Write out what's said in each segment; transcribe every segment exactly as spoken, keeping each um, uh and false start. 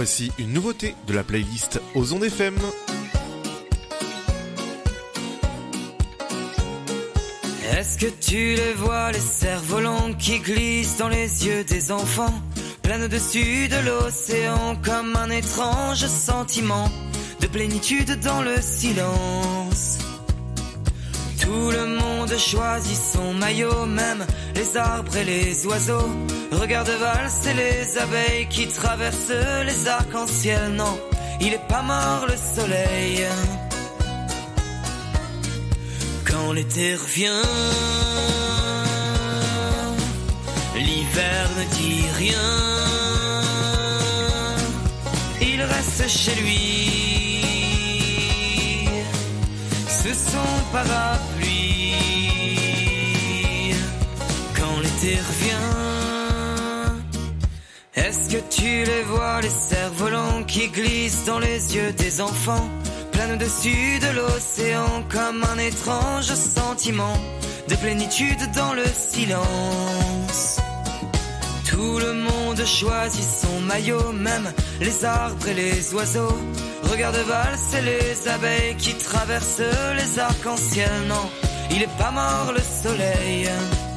voici une nouveauté de la playlist aux ondes F M. Est-ce que tu les vois, les cerfs-volants qui glissent dans les yeux des enfants, plein au-dessus de l'océan comme un étrange sentiment de plénitude dans le silence. Tout le monde choisit son maillot, même les arbres et les oiseaux. Regarde valser les abeilles qui traversent les arcs-en-ciel. Non, il est pas mort le soleil. Quand l'été revient, l'hiver ne dit rien. Il reste chez lui sous son parapluie. Quand l'été revient, est-ce que tu les vois, les cerfs-volants qui glissent dans les yeux des enfants, planent au-dessus de l'océan comme un étrange sentiment de plénitude dans le silence. Tout le monde choisit son maillot, même les arbres et les oiseaux. Regarde valser les abeilles qui traversent les arcs-en-ciel. Non, il est pas mort le soleil.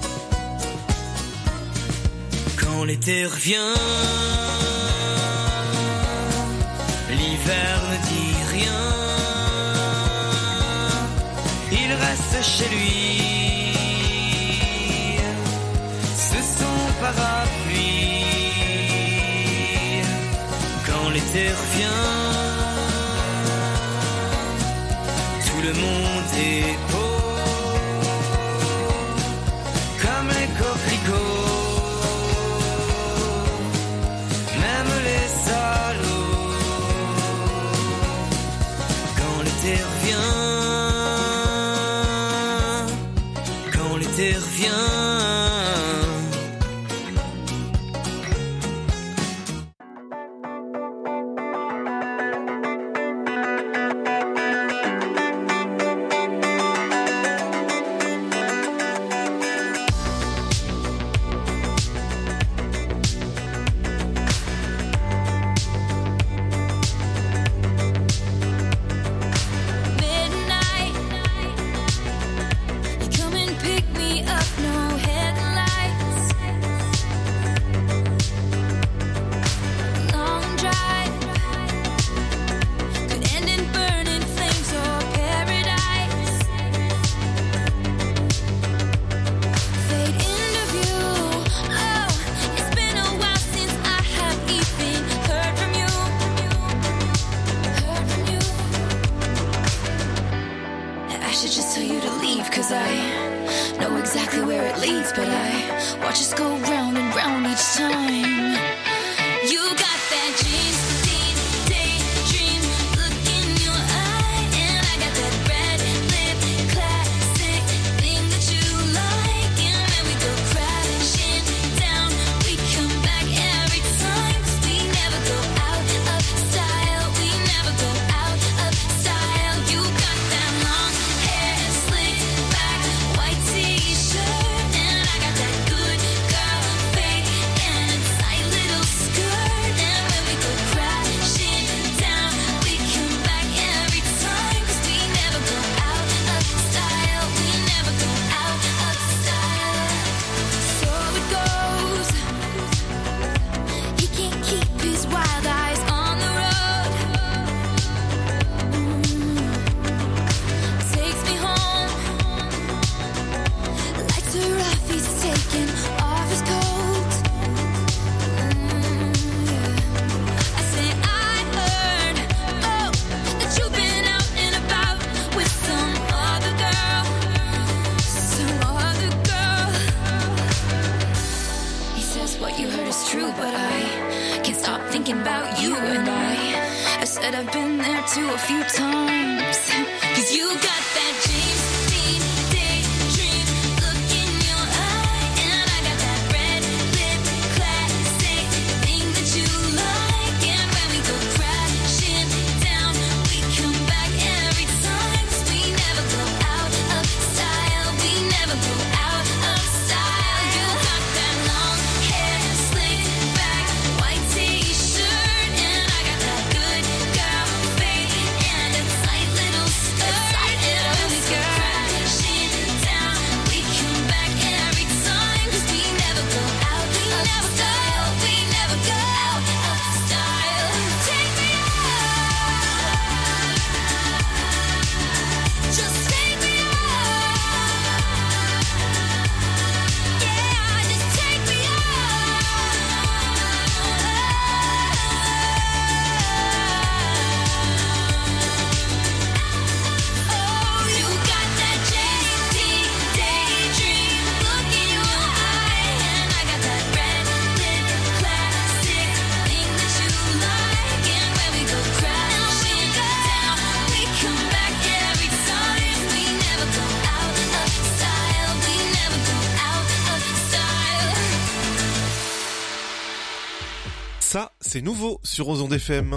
Quand l'été revient, l'hiver ne dit rien. Il reste chez lui sous son parapluie. Quand l'été revient, tout le monde est beau comme les coquelicots. Même les salauds. Quand l'été revient, quand l'été revient. T-shirt and I Ça, c'est nouveau sur Ozon F M.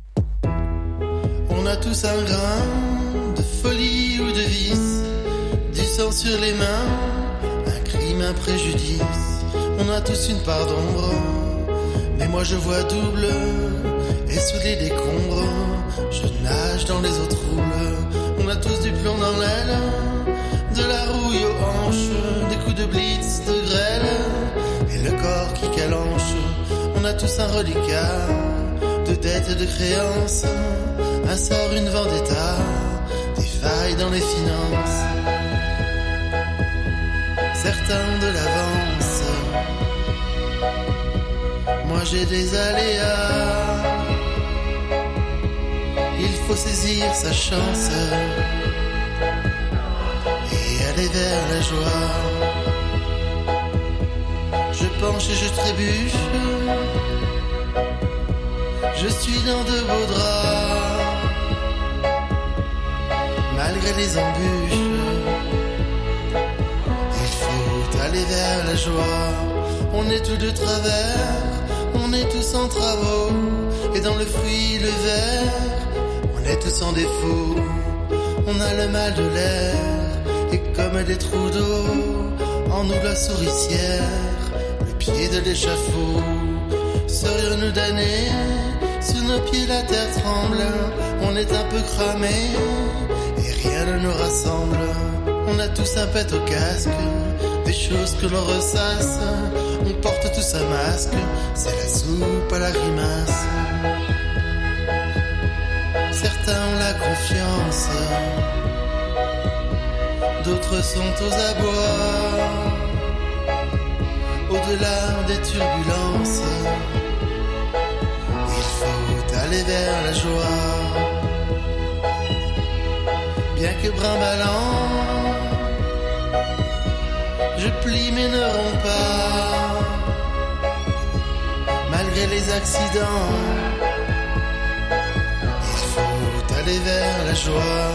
On a tous un grain de folie ou de vice, du sang sur les mains, un crime, un préjudice. On a tous une part d'ombre, mais moi je vois double, et sous les décombres, je nage dans les eaux troubles. On a tous du plomb dans l'aile, de la rouille aux hanches, des coups de blitz, de grêle, et le corps qui calanche. On a tous un reliquat de dettes et de créances, un sort, une vendetta, des failles dans les finances. Certains de l'avance, moi j'ai des aléas. Il faut saisir sa chance et aller vers la joie. Je penche et je trébuche, je suis dans de beaux draps, malgré les embûches. Il faut aller vers la joie. On est tous de travers, on est tous en travaux, et dans le fruit, le verre, on est tous en défaut. On a le mal de l'air, et comme des trous d'eau, en nous la souricière, le pied de l'échafaud. Serions-nous damnés? Sur nos pieds la terre tremble, on est un peu cramés, et rien ne nous rassemble. On a tous un pet au casque, des choses que l'on ressasse, on porte tous un masque, c'est la soupe à la grimace. Certains ont la confiance, d'autres sont aux abois, au-delà des turbulences. Il faut aller vers la joie. Bien que brimballant, je plie mes neurones pas, malgré les accidents. Il faut aller vers la joie.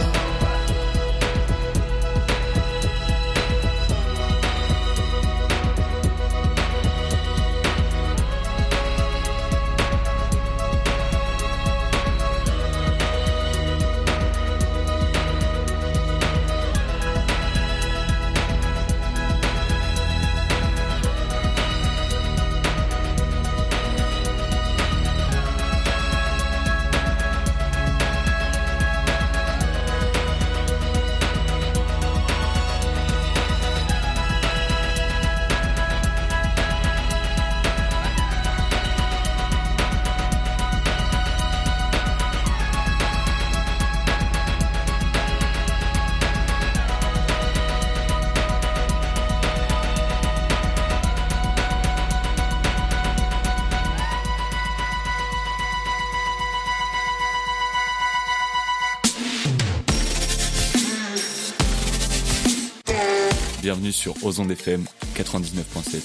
Bienvenue sur Ozon F M quatre-vingt-dix-neuf point sept.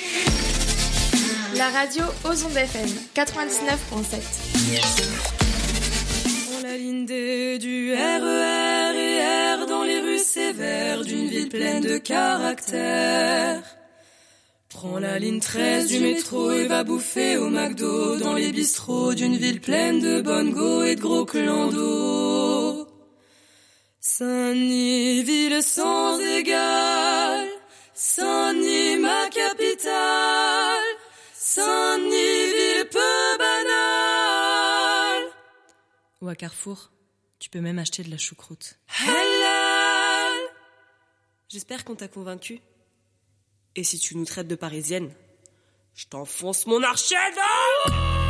La radio Ozon F M quatre-vingt-dix-neuf point sept. Prends la ligne D du R E R et R dans les rues sévères d'une ville pleine de caractère. Prends la ligne treize du métro et va bouffer au McDo dans les bistrots d'une ville pleine de bongo et de gros clandos. Saint-Denis, ville sans égal, Saint-Denis, ma capitale, Saint-Denis, ville peu banale. Ou à Carrefour, tu peux même acheter de la choucroute. Halal. J'espère qu'on t'a convaincu. Et si tu nous traites de parisienne, je t'enfonce mon archet dans...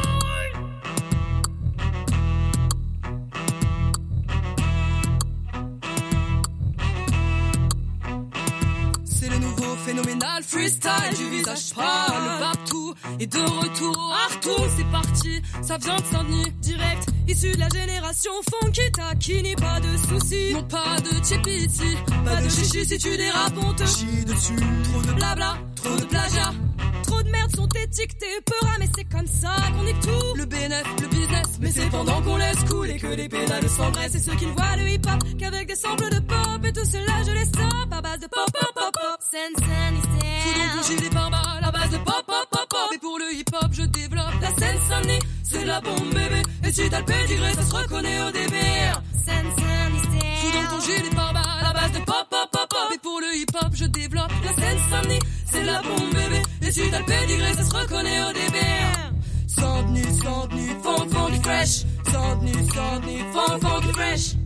Phénoménal freestyle du visage pâle, le Babtou est de retour au Artoum. C'est parti, ça vient de Saint-Denis, direct, issu de la génération funky taquini. Pas de soucis, non pas de chippy ici, pas de chichi si tu dérapes on te chie dessus. Trop de blabla, trop de plagiat, trop de merde sont étiquetés peur, mais c'est comme ça qu'on nique tout. Le bénéf, le business, mais c'est pendant qu'on laisse couler que les pédales s'embrassent. Et ceux qui ne voient le hip-hop qu'avec des samples de pop, et tout cela je les stoppe à base de pop pop pop pop. Sen sen Afghanistan. Fous donc ton gilet pare-balles à base de pop pop pop pop. pop. Et pour le hip-hop, je développe la Seine-Saint-Denis, c'est la bombe bébé. Et si t'as le pédigré, ça se reconnaît au début. Seine-Saint-Denis, Fous dans ton gilet pare-balles à base de pop, pop, pop, pop. Et pour le hip-hop, je développe la Seine-Saint-Denis, c'est la bombe bébé. Et si t'as le pédigré, ça se reconnaît au début. Saint-Denis, Saint-Denis, funk, funky fresh. Saint-Denis, Saint-Denis, funk, funky fresh.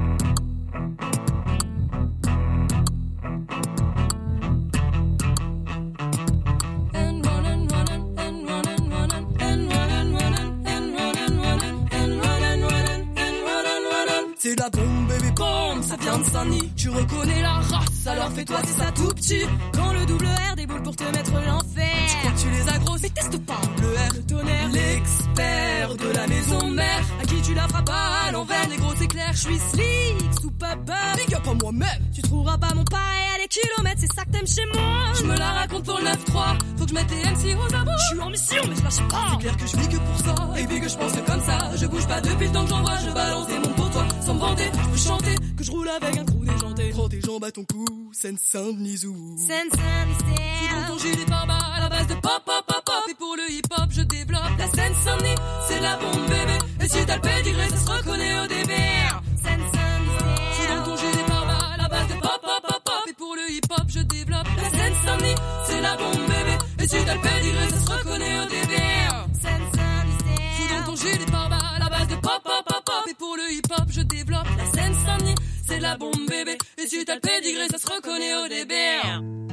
C'est la bombe, bébé, bombe, ça vient de Saint-Denis. Tu reconnais la race, alors fais-toi c'est ça tout petit. quand le double R déboule pour te mettre l'enfer. Tu crois que tu les as grosses, mais teste pas le R, le tonnerre. L'expert de la maison mère, à qui tu la feras pas à l'envers, les gros éclairs. Je suis slick, sous papa, big up à moi-même. Tu trouveras pas mon pareil à les kilomètres, c'est ça que t'aimes chez moi. Je me la raconte pour le neuf trois, faut que je mette les M C aux abos. Je suis en mission, mais je lâche pas. C'est clair que je vis que pour ça, et puis que je pense que comme ça, je bouge pas depuis le temps que j'envoie, je balance des mondes pour toi, sans me vanter, je peux chanter, que je roule avec un trou déjanté. Prends tes jambes à ton cou, Seine-Saint-Denis ou Seine-Saint-Denis, Fous dans ton gilet pare-balles à la base de pop, pop, pop, pop. Et pour le hip-hop, je développe la Seine-Saint-Denis, c'est la bombe bébé. Et si t'as le pédigré, ça se reconnaît au début. Seine-Saint-Denis, Fous dans ton gilet pare-balles à la base de pop, pop, pop, pop. Et pour le hip-hop, je développe la Seine-Saint-Denis, c'est la bombe bébé. Et si t'as le pédigré, ça se reconnaît au début. Seine-Saint-Denis, Fous dans ton gilet pare-balles à base de pop, pop, pop, pop. Et pour le hip-hop, je développe la Seine-Saint-Denis, c'est la bombe bébé. Et si t'as le pédigré, ça se reconnaît au début.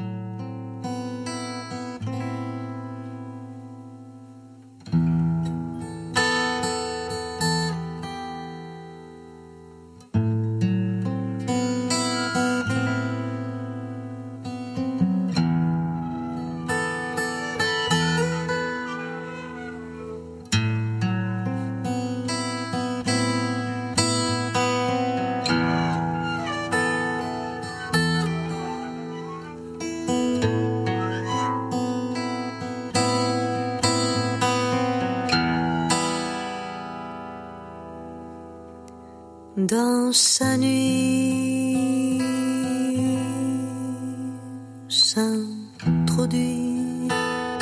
Dans sa nuit s'introduit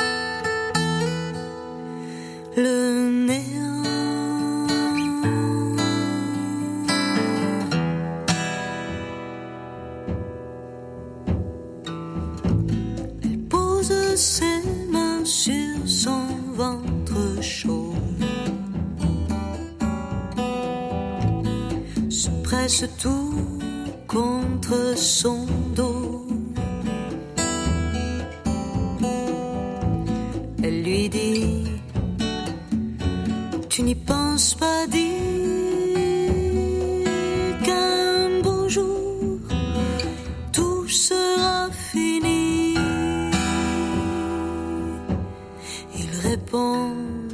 le néant. Elle pose ses mains sur son ventre chaud, presse tout contre son dos. Elle lui dit: tu n'y penses pas, dis qu'un beau jour tout sera fini. Il répond: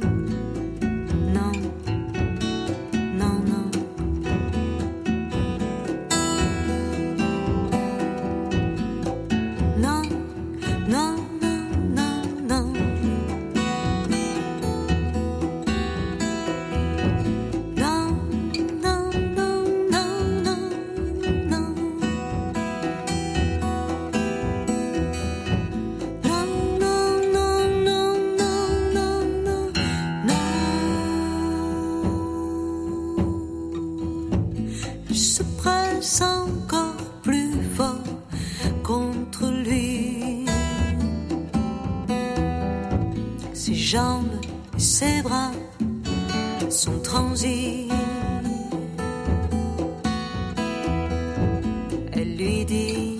ses bras sont transis. Elle lui dit: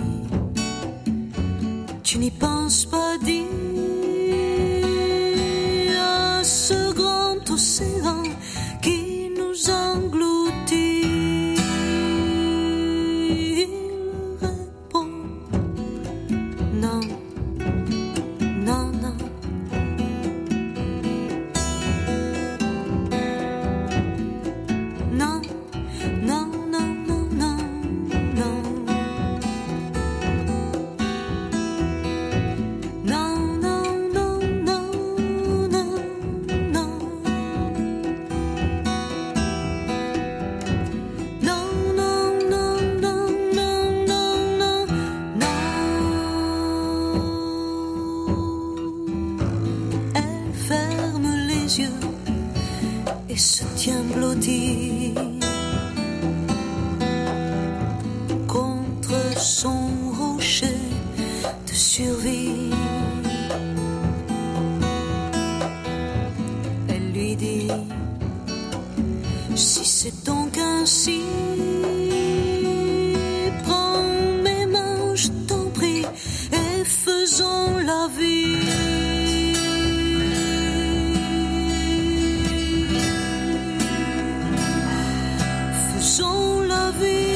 tu n'y penses pas, dis à ce grand océan qui nous engloutit. Il répond: non, non, non. son rocher de survie. Elle lui dit, si c'est donc ainsi, prends mes mains, je t'en prie, et faisons la vie. Faisons la vie.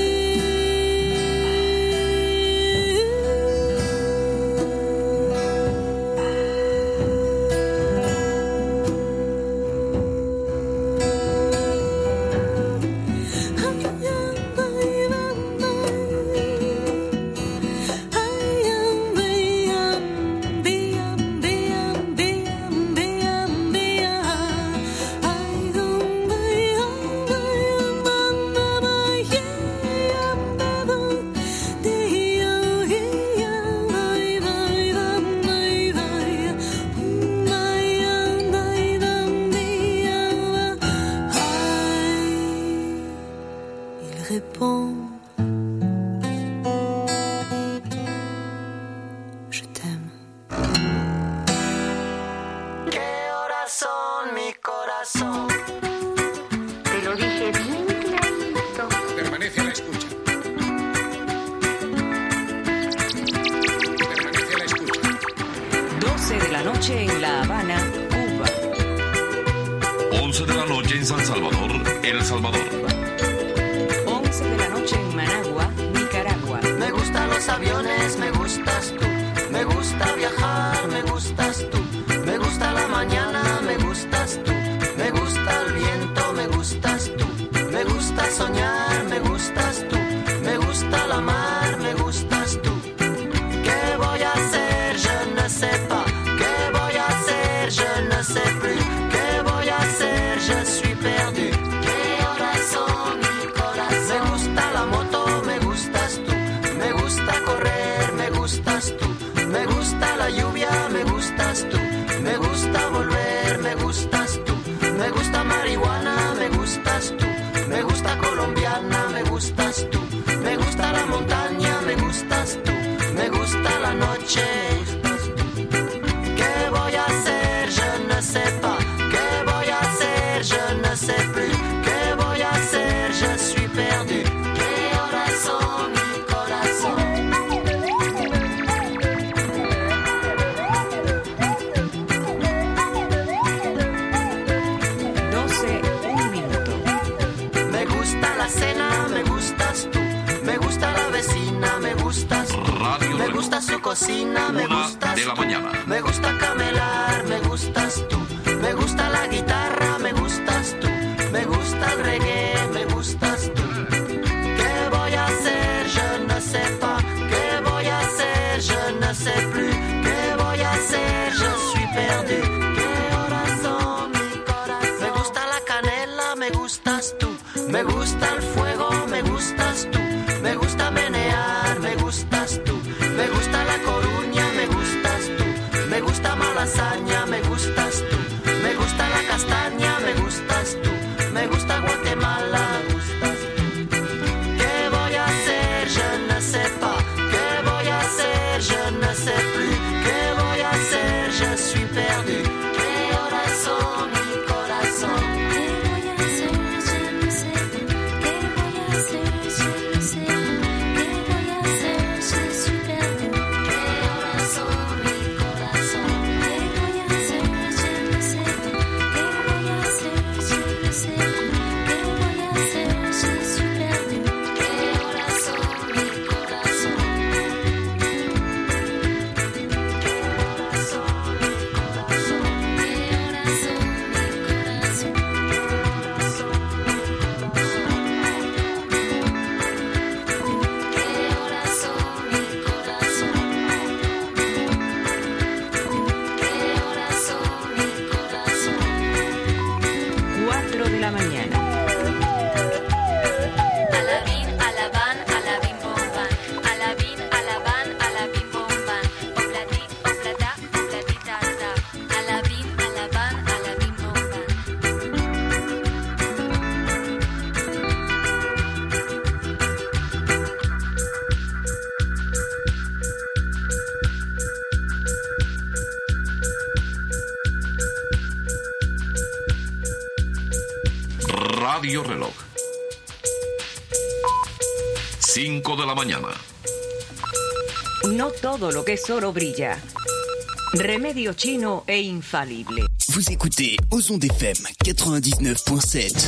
Cocina, me gustas de la mañana. Me gusta camelar, me gustas tú. Me gusta la guitarra, me gustas tú. Me gusta el reggae, me gustas tú. ¿Qué voy a hacer? Je ne sais pas. ¿Qué voy a hacer? Je ne sais plus. ¿Qué voy a hacer? Je suis perdu. ¿Qué horas son, mi corazón? Me gusta la canela, me gustas tú. Me gusta el fuego, me gustas tú. Me gusta menear, me gustas tú. Me gusta La Coruña, me gustas tú. Me gusta Malasaña, me gustas tú. Me gusta la castaña, me gustas tú. Me gusta Guatemala, me gustas tú. ¿Qué voy a hacer? Je ne sais pas. ¿Qué voy a hacer? Je ne sais plus. ¿Qué voy a hacer? Je suis perdu. ¿Qué horas son, mi corazón? ¿Qué voy a hacer? Je ne sais pas. ¿Qué Radio Reloj. cinco de la mañana. No todo lo que es oro brilla. Remedio chino e infalible. Vous écoutez Ozon F M quatre-vingt-dix-neuf point sept.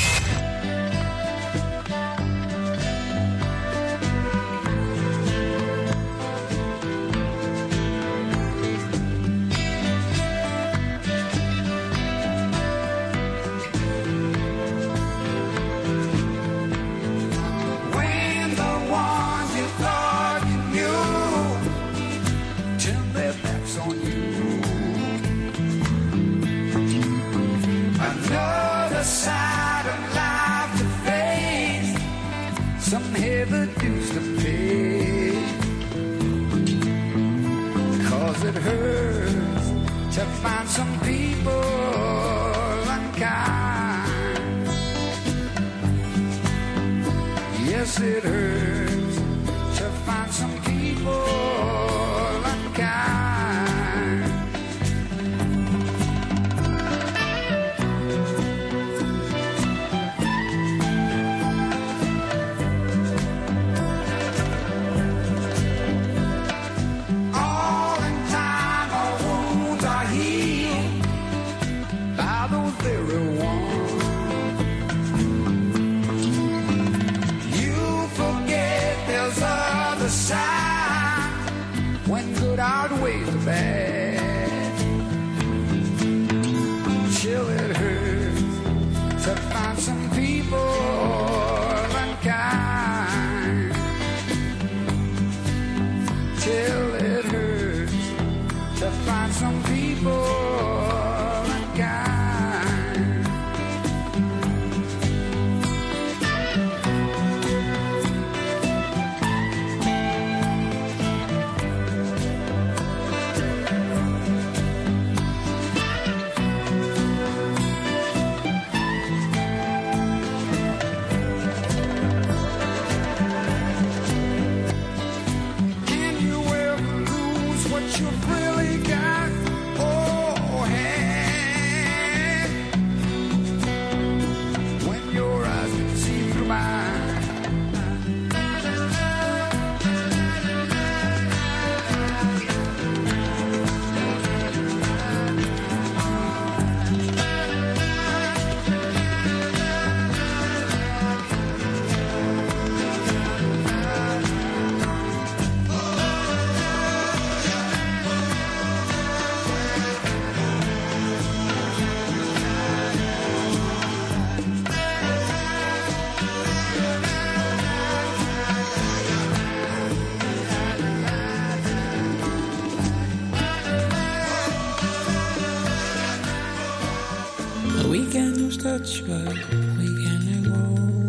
Touch, but we can let go.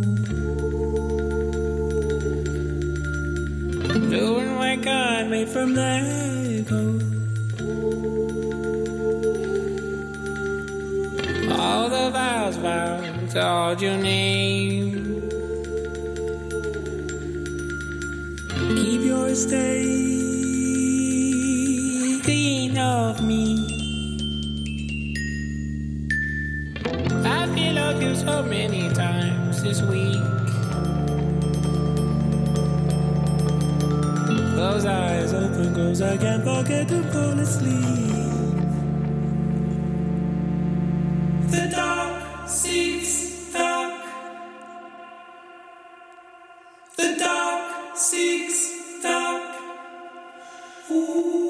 Doing what God made from Lego. All the vows, vows, all your name. Keep your estate clean of me. You so many times this week. Close eyes open, cause I can't forget to fall asleep. The dark seeks dark. The dark seeks dark. Ooh.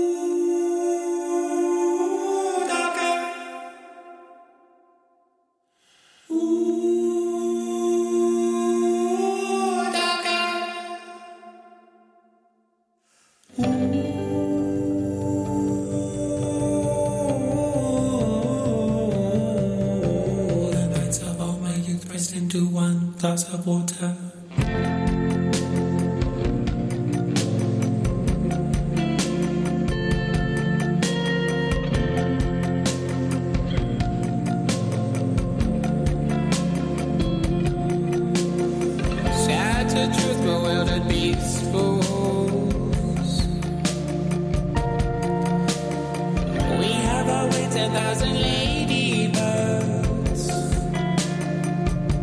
Glass of water. Shattered truth, bewildered beasts, fools. We have our way ten thousand ladybirds.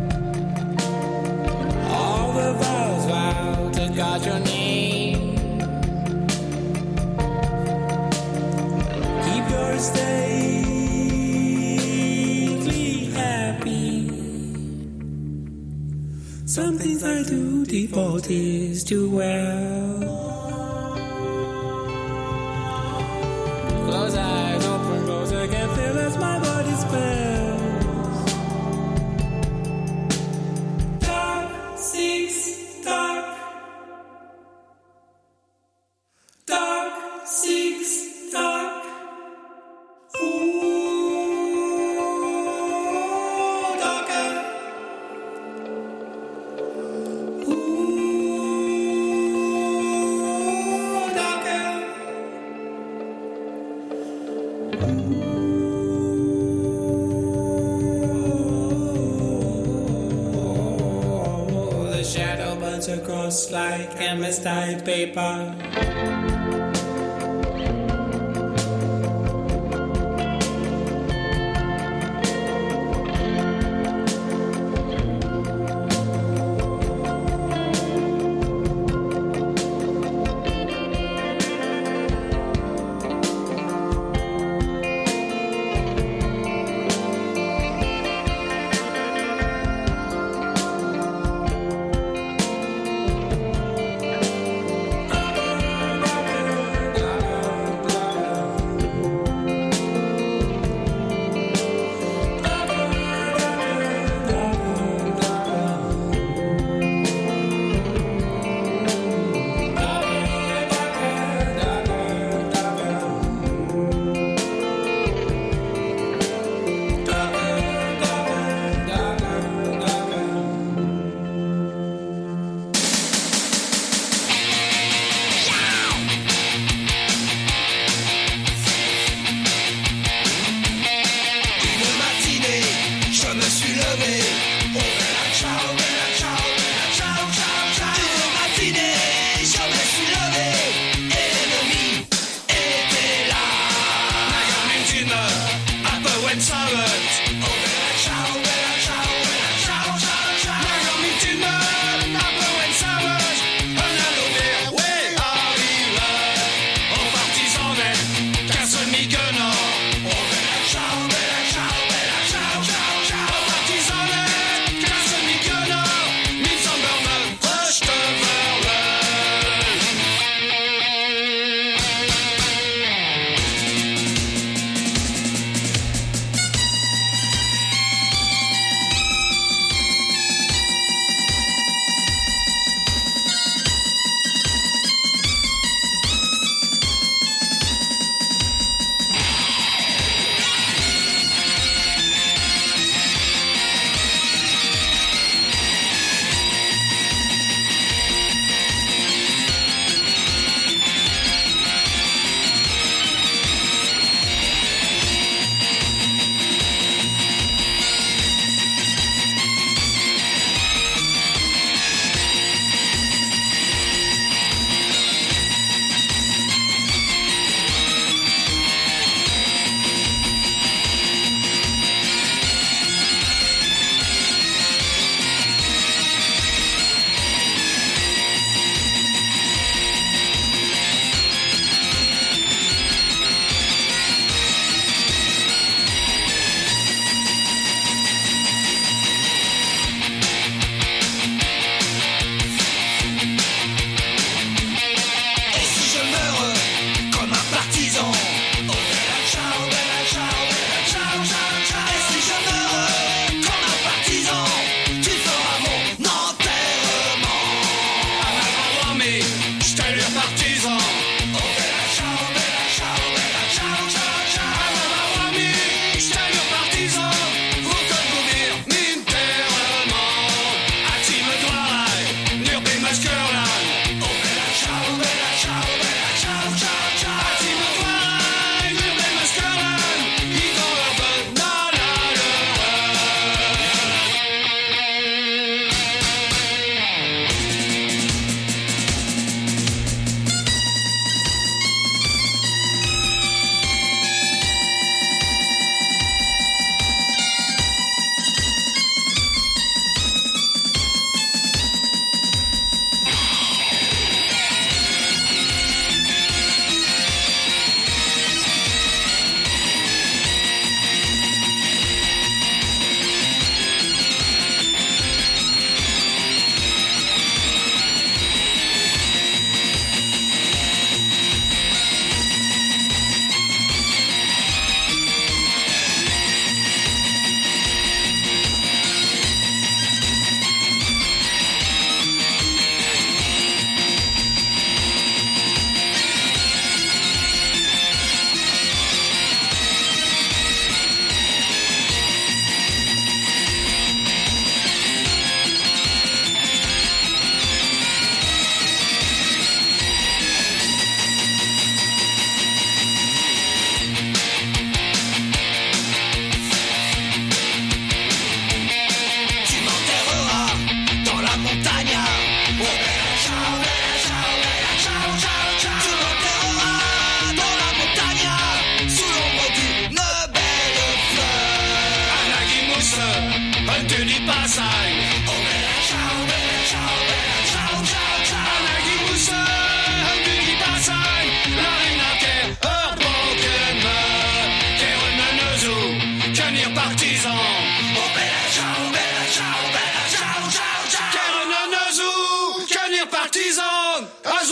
out your name. Keep your stately happy. Some things I do devotees do well. Close eyes, open, close again, feel as my body spells. Dark, six, dark. Dark, six, dark. Ooh, darker. Ooh, darker. Ooh, the shadow burns across like amethyst paper.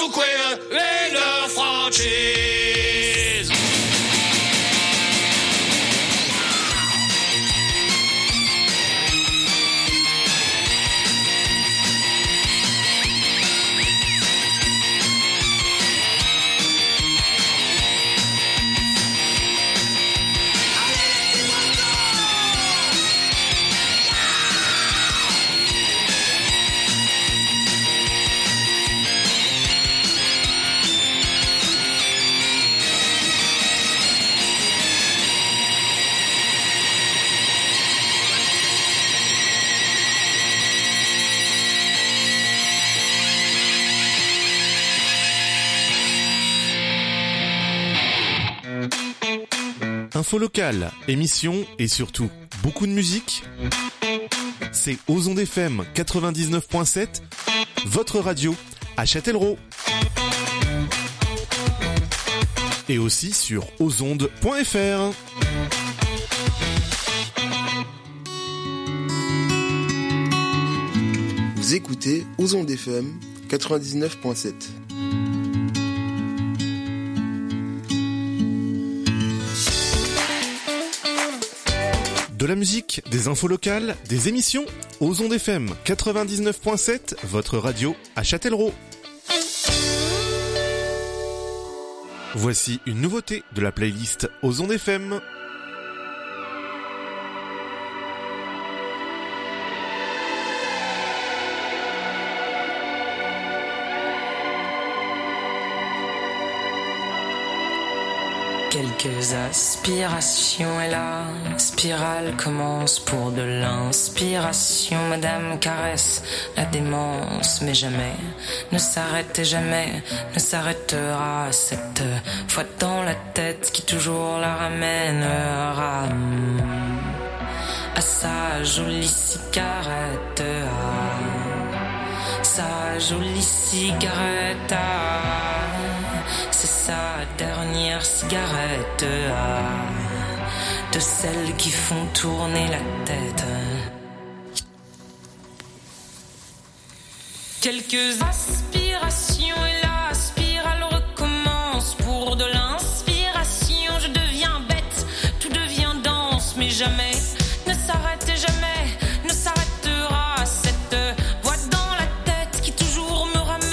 queer in the franchise. Info locale, émissions et surtout beaucoup de musique. C'est Aux Ondes F M quatre-vingt-dix-neuf point sept, votre radio à Châtellerault. Et aussi sur ozondes point f r. Vous écoutez Aux Ondes F M quatre-vingt-dix-neuf point sept. De la musique, des infos locales, des émissions, Aux Ondes F M quatre-vingt-dix-neuf point sept, votre radio à Châtellerault. Voici une nouveauté de la playlist Aux Ondes F M. Quelques aspirations et la spirale commence pour de l'inspiration. Madame caresse la démence, mais jamais ne s'arrête et jamais ne s'arrêtera. Cette fois dans la tête qui toujours la ramènera à sa jolie cigarette, à sa jolie cigarette. À c'est sa dernière cigarette, ah, de celles qui font tourner la tête. Quelques aspirations et la spirale recommence. Pour de l'inspiration, je deviens bête, tout devient dense, mais jamais ne s'arrête et jamais ne s'arrêtera. Cette voix dans la tête qui toujours me ramène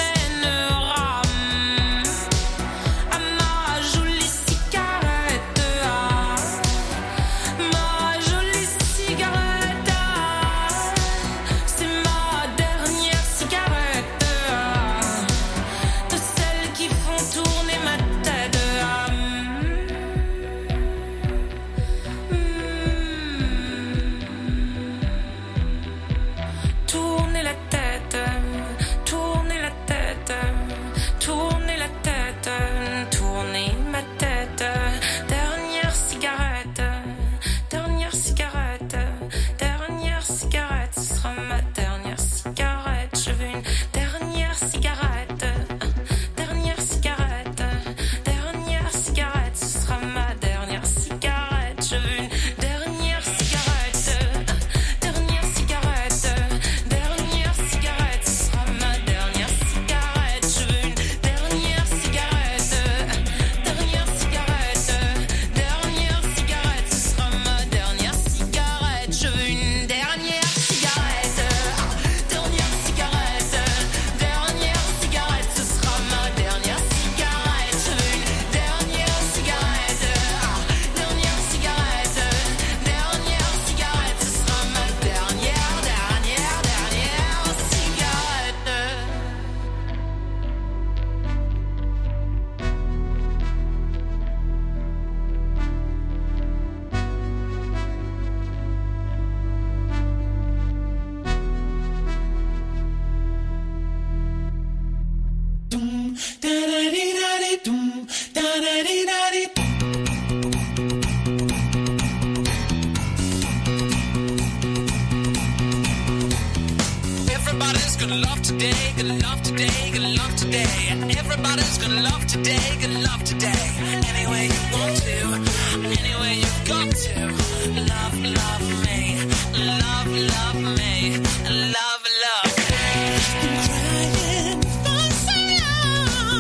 gonna love today, gonna love today, gonna love today. Everybody's gonna love today, gonna love today. Any way you want to, any way you've got to. Love, love me, love, love me, love, love me. Been crying for so long.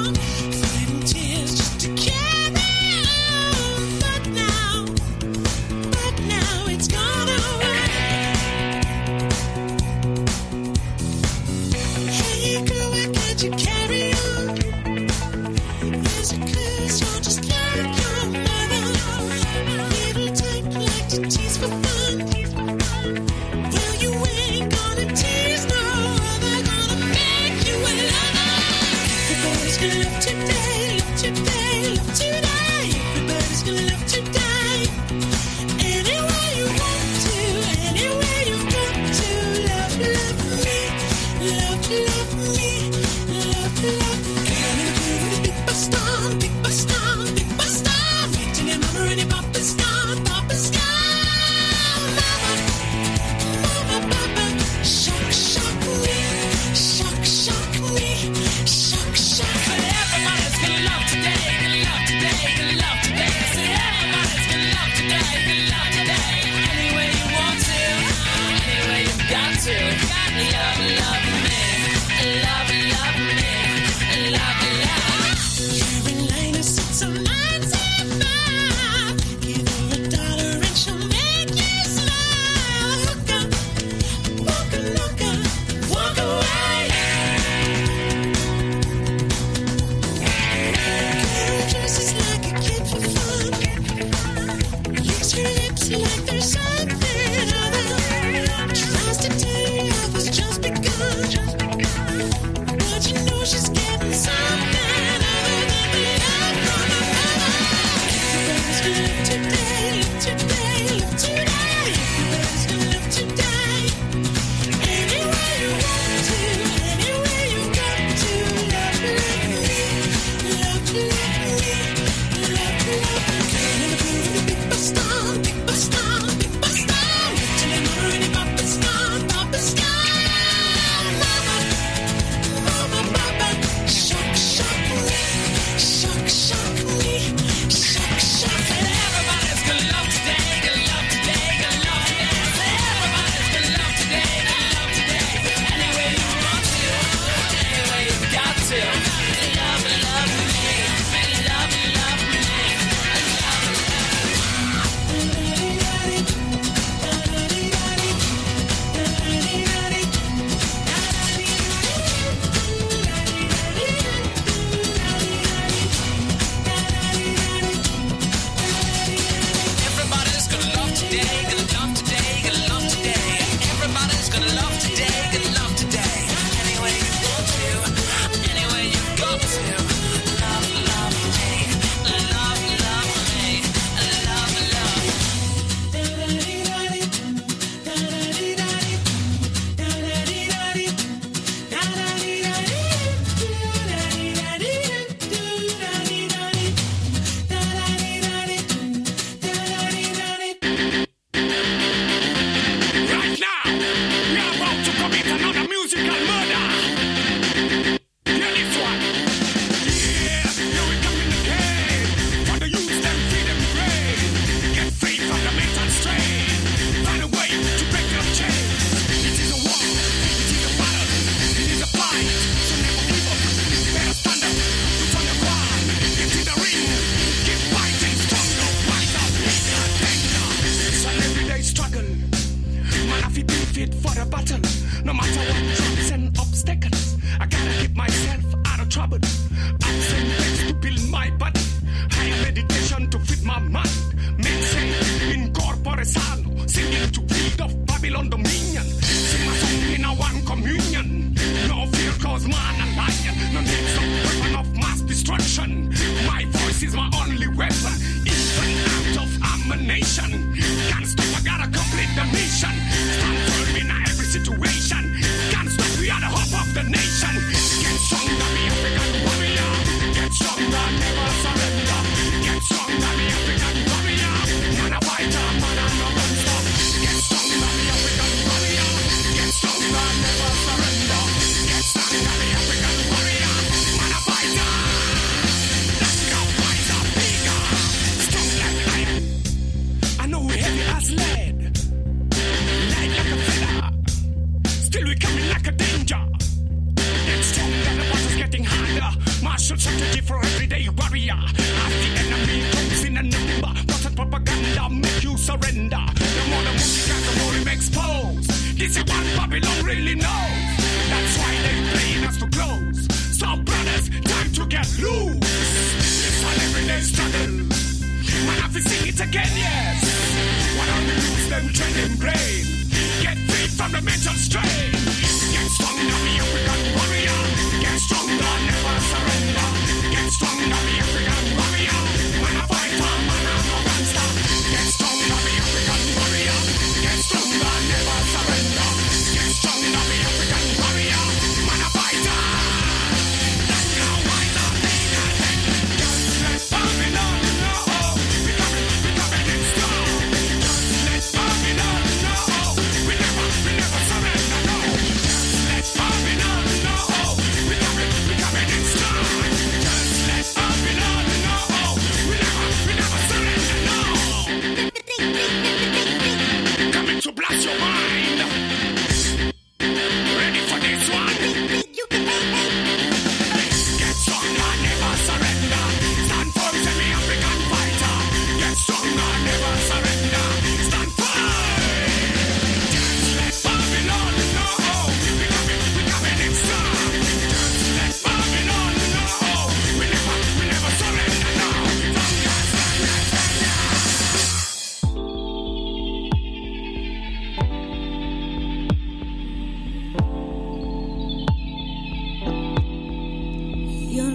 Get stronger, be African warrior. Man a fighter.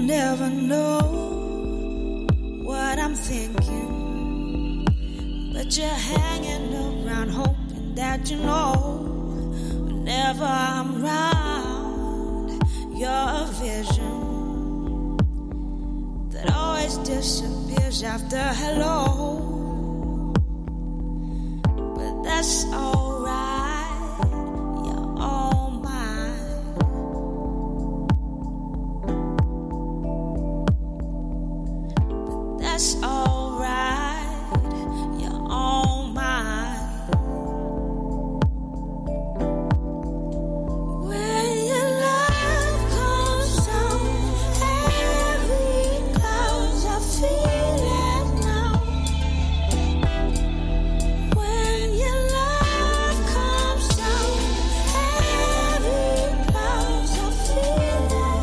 never know what I'm thinking, but you're hanging around hoping that you know whenever I'm round, your vision that always disappears after hello. But that's alright, you're all mine. But that's alright, you're all mine. When your love comes down, every cloud I feel it now. When your love comes down, every cloud I feel it.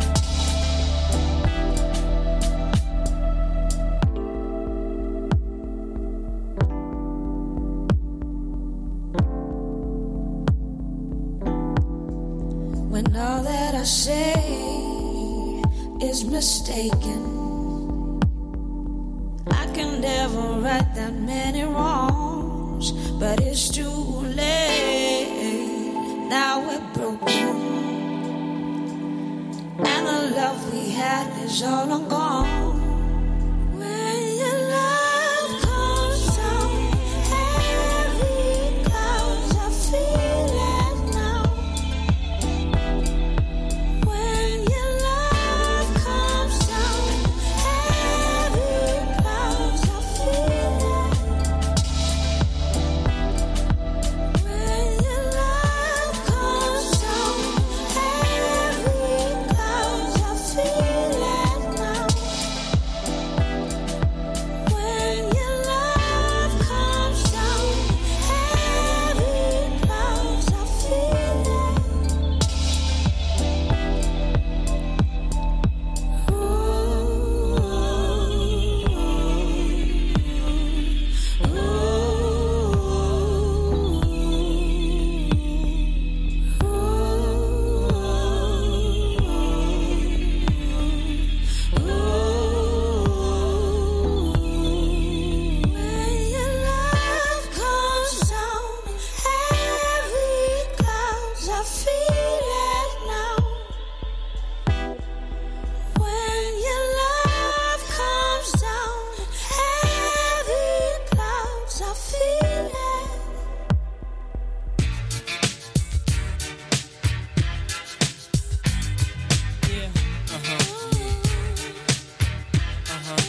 When all that I say is mistaken, I can never right that many wrongs, but it's too late. Now we're broken, and the love we had is all long gone. When your love comes down, every cloud I feel it now. When your love comes down, every cloud I feel it. When your love comes down, every cloud I feel it now. When your love comes down, every cloud I feel it. When your love comes down, every cloud I feel it now. When your love comes down, every cloud I feel it. Yeah. Uh-huh. Uh-huh.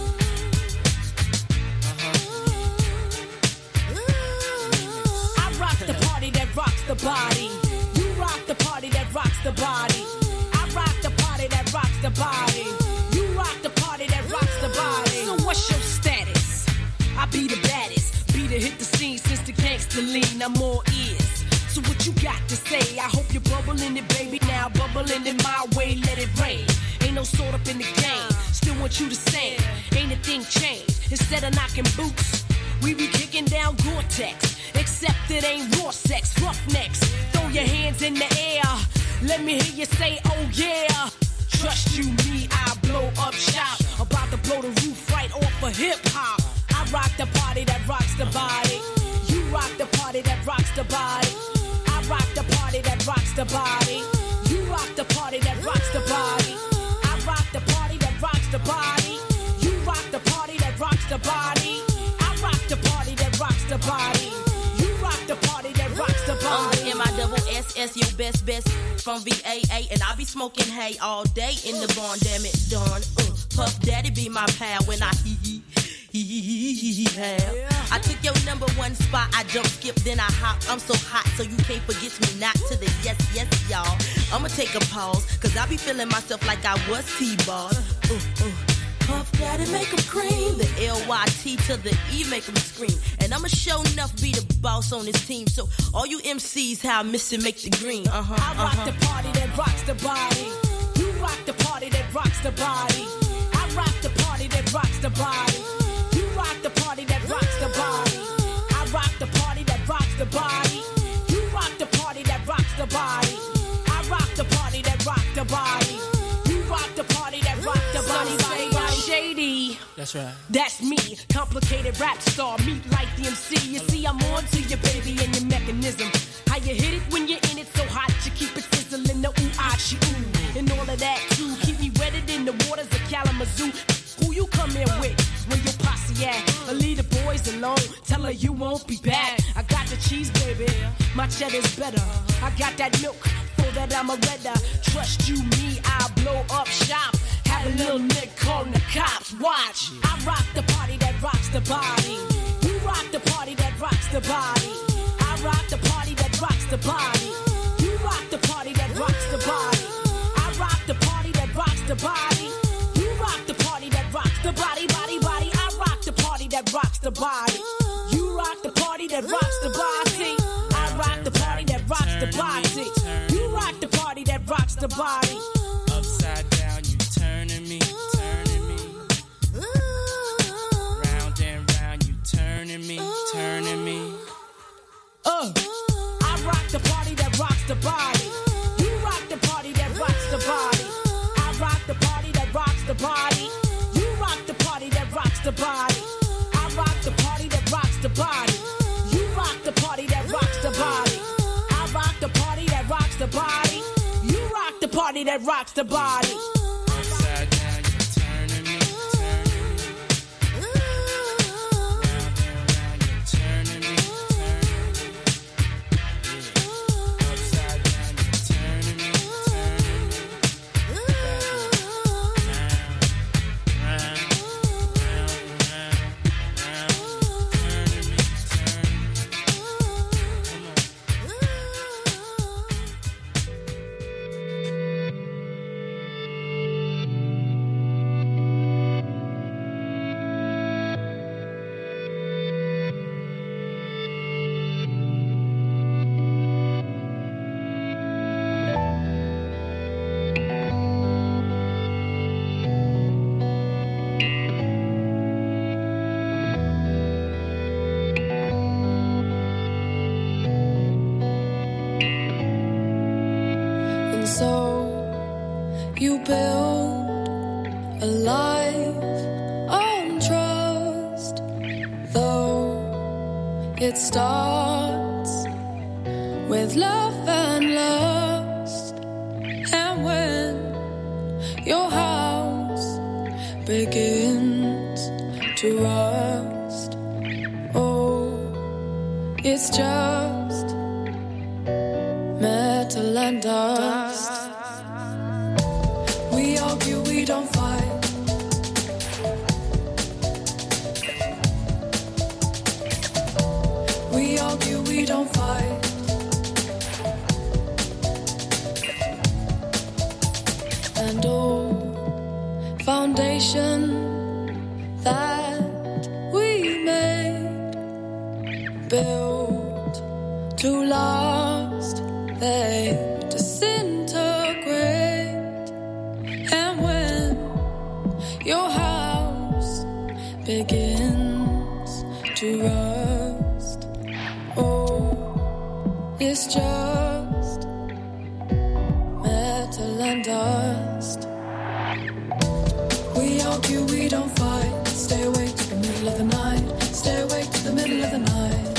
I rock the party that rocks the body. You rock the party that rocks the body. I rock the party that rocks the body. You rock the party that rocks the body. So what's your status? I be the baddest. Be the hit the scene since the gangster lean. I'm all ears. So what you got to say? I hope you're bubbling it, baby. Now bubbling it my way, let it rain. Ain't no sort up in the game. Still want you the same. Ain't a thing changed. Instead of knocking boots, we be kicking down Gore-Tex. Except it ain't raw sex, roughnecks. Throw your hands in the air. Let me hear you say, oh yeah. Trust you, me, I blow up shop. About to blow the roof right off of hip hop. I rock the party that rocks the body. You rock the party that rocks the body. I rock the party that rocks the body. You rock the party that rocks the body. I rock the party that rocks the body. You rock the party that rocks the body. I rock the party that rocks the body. You rock the party that rocks the body. I'm the M I double S S, your best best from V A A, and I be smoking hay all day in the barn. Damn it, darn. Uh, Puff Daddy be my pal when I hee hee hee hee hee hee hee have. I took your number one spot, I jump skip, then I hop. I'm so hot, so you can't forget me not to the yes, yes, y'all. I'ma take a pause, cause I be feeling myself like I was T-ball. Uh, uh. Puff Daddy make 'em cream. The L Y T to the E make 'em scream. And I'ma show enough be the boss on this team. So all you M Cs, how I miss it, make the green. Uh-huh, I rock uh-huh. the party that rocks the body. You rock the party that rocks the body. I rock the party that rocks the body. You rock the party that rocks the body. I rock the party that rocks the body. You rock the party that rocks the body. I rock the party that rocks the body. You rock the party that That's right. That's me, complicated rap star, meet like the M C. You see, I'm on to your baby and your mechanism. How you hit it when you're in it so hot, you keep it sizzling, the ooh, ah, she ooh. And all of that too, keep me wetted in the waters of Kalamazoo. Who you come in with, when your posse at? Or leave the boys alone, tell her you won't be back. I got the cheese, baby, my cheddar's better. I got that milk, for that I'm a redder. Trust you, me, I'll blow up shop. Have a little nick calling the cops, watch. I rock the party that rocks the body. You rock the party that rocks the body. I rock the party that rocks the body. You rock the party that rocks the body. I rock the party that rocks the body. You rock the party that rocks the body, body, body. I rock the party that rocks the body. You rock the party that rocks the body. I rock the party that rocks the body. You rock the party that rocks the body. Upside down, you turning me, turning me. Round and round, you turning me, turning me. Uh, I rock the party that rocks the body. You rock the party that rocks the body. I rock the party that rocks the body. You rock the party that rocks the body. I rock the party that rocks the body. You rock the party that rocks the body. I rock the party that rocks the body. You rock the party that rocks the body. Upside down, you turning me, turning me. Round and round, you turning me, turning me. Yeah. Upside down, you turning me, turning me. Round, round, round, round, round, turning me, turning me. Come on. And so you build a life on trust, though it starts with love and lust. And when your house begins to rust, oh, it's just metal and dust. We argue, we don't fight. We argue, we don't fight. And oh, foundation that we made, built to last, they disintegrate. And when your house begins to rust, oh, it's just metal and dust. We argue, we don't fight. Stay awake to the middle of the night. Stay awake to the middle of the night.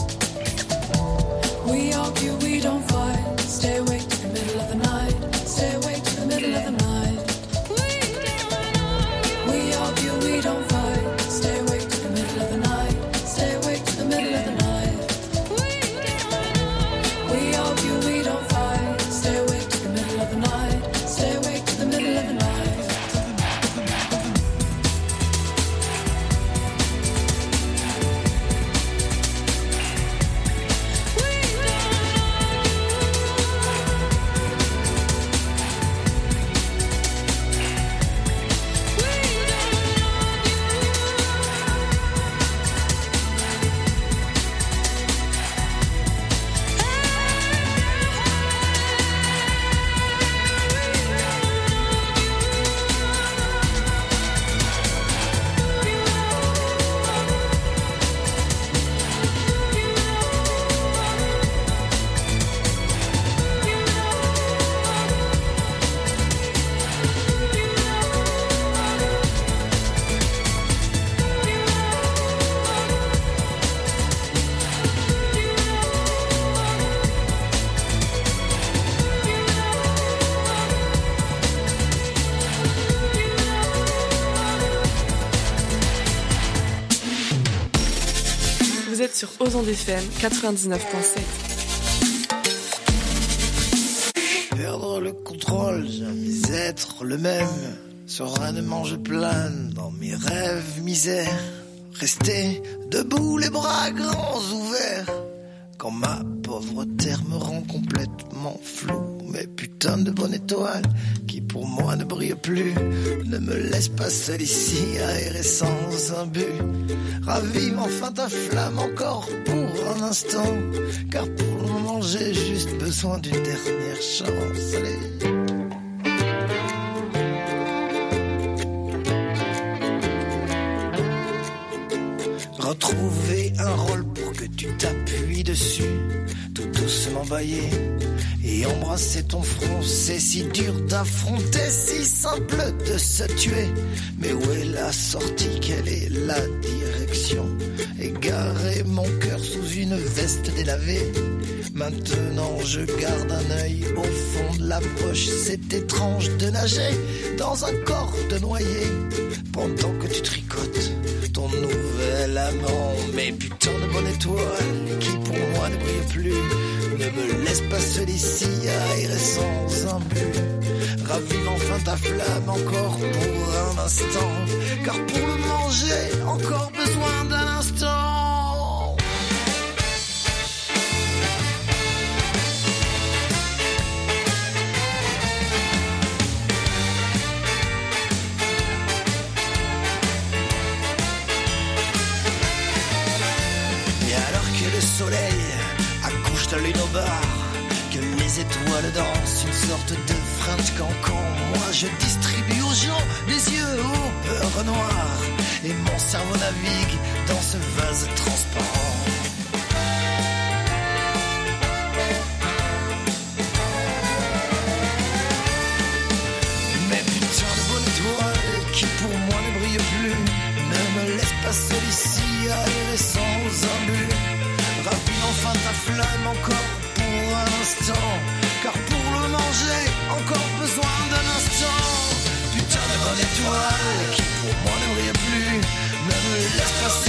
We argue, we don't fight. Stay awake to the middle of the night. Stay awake to the middle of the night. We argue, we don't fight. Stay awake to the middle of the night. Stay awake to the middle of the night. We argue, we don't fight. Stay awake to the middle of the night. Stay awake to the middle of the night. sur Ozon F M quatre-vingt-dix-neuf point sept. Perdre le contrôle, jamais être le même. Sereinement je plane dans mes rêves misères. Rester debout, les bras grands ouverts. Quand ma pauvre terre me rend complètement flou. Mais putain de bonne étoile qui pour moi ne brille plus. Ne me laisse pas seul ici, aéré sans un but. Ravive enfin ta flamme encore pour un instant. Car pour le moment j'ai juste besoin d'une dernière chance. Allez. Retrouver un rôle pour que tu t'appuies dessus, tout doucement bailler et embrasser ton front. C'est si dur d'affronter, si simple de se tuer. Mais où est la sortie, quelle est la direction? Égarer mon cœur sous une veste délavée. Maintenant je garde un œil au fond de la poche. C'est étrange de nager dans un corps de noyé pendant que tu tricotes ton nouvel amant. Mais putain de bonne étoile qui pour moi ne brille plus. Ne me laisse pas seul ici aéré sans un but. Ravive enfin ta flamme encore pour un instant. Car pour le moment j'ai encore besoin d'un instant. Le soleil accouche la lune au bar, que les étoiles dansent une sorte de freinte cancan. Moi je distribue aux gens les yeux au beurre noir et mon cerveau navigue dans ce vase transparent. Mais putain de bonne étoile qui pour moi ne brille plus, ne me laisse pas seul ici aéré sans un but. Ravive enfin ta flamme encore pour un instant. Car pour le manger, encore besoin d'un instant. Putain de bonne étoile qui pour moi ne brille plus. Ne me laisse pas